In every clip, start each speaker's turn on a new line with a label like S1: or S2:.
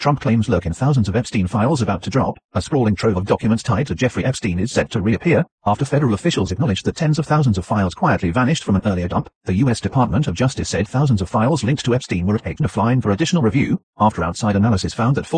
S1: Trump claims lurk in thousands of Epstein files about to drop. A sprawling trove of documents tied to Jeffrey Epstein is set to reappear after federal officials acknowledged that tens of thousands of files quietly vanished from an earlier dump. The U.S. Department of Justice said thousands of files linked to Epstein were taken offline for additional review after outside analysis found that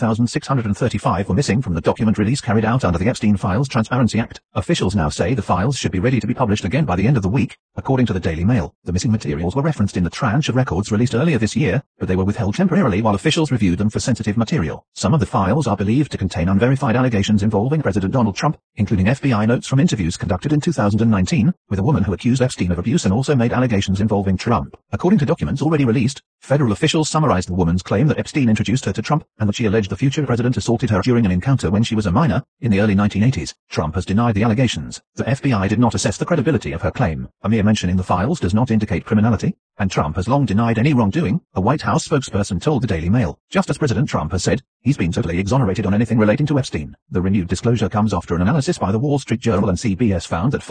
S1: 47,635 were missing from the document release carried out under the Epstein Files Transparency Act. Officials now say the files should be ready to be published again by the end of the week, according to the Daily Mail. The missing materials were referenced in the tranche of records released earlier this year, but they were withheld temporarily while officials reviewed them for sensitive material. Some of the files are believed to contain unverified allegations involving President Donald Trump, including FBI notes from interviews conducted in 2019 with a woman who accused Epstein of abuse and also made allegations involving Trump. According to documents already released, federal officials summarized the woman's claim that Epstein introduced her to Trump and that she alleged the future president assaulted her during an encounter when she was a minor in the early 1980s. Trump has denied the allegations. The FBI did not assess the credibility of her claim. A mere mention in the files does not indicate criminality, and Trump has long denied any wrongdoing, a White House spokesperson told the Daily Mail. Just as President Trump has said, he's been totally exonerated on anything relating to Epstein. The renewed disclosure comes after an analysis by the Wall Street Journal and CBS found that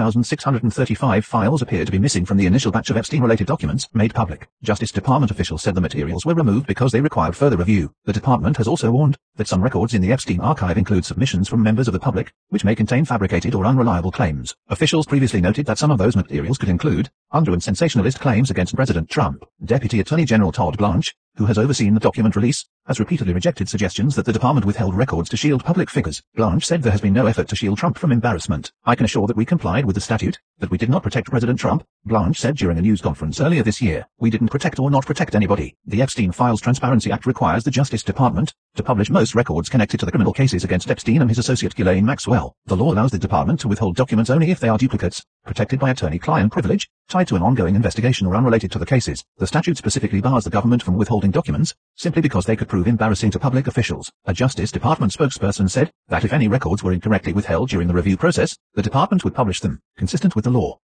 S1: 47,635 files appear to be missing from the initial batch of Epstein-related documents made public. Justice Department officials said the materials were removed because they required further review. The department has also warned that some records in the Epstein archive include submissions from members of the public, which may contain fabricated or unreliable claims. Officials previously noted that some of those materials could include untrue and sensationalist claims against President Trump. Deputy Attorney General Todd Blanche, who has overseen the document release, has repeatedly rejected suggestions that the department withheld records to shield public figures. Blanche said there has been no effort to shield Trump from embarrassment. I can assure that we complied with the statute, that we did not protect President Trump, Blanche said during a news conference earlier this year. We didn't protect or not protect anybody. The Epstein Files Transparency Act requires the Justice Department to publish most records connected to the criminal cases against Epstein and his associate Ghislaine Maxwell. The law allows the department to withhold documents only if they are duplicates, protected by attorney-client privilege, tied to an ongoing investigation or unrelated to the cases. The statute specifically bars the government from withholding documents, simply because they could prove embarrassing to public officials. A Justice Department spokesperson said that if any records were incorrectly withheld during the review process, the department would publish them, consistent with the law.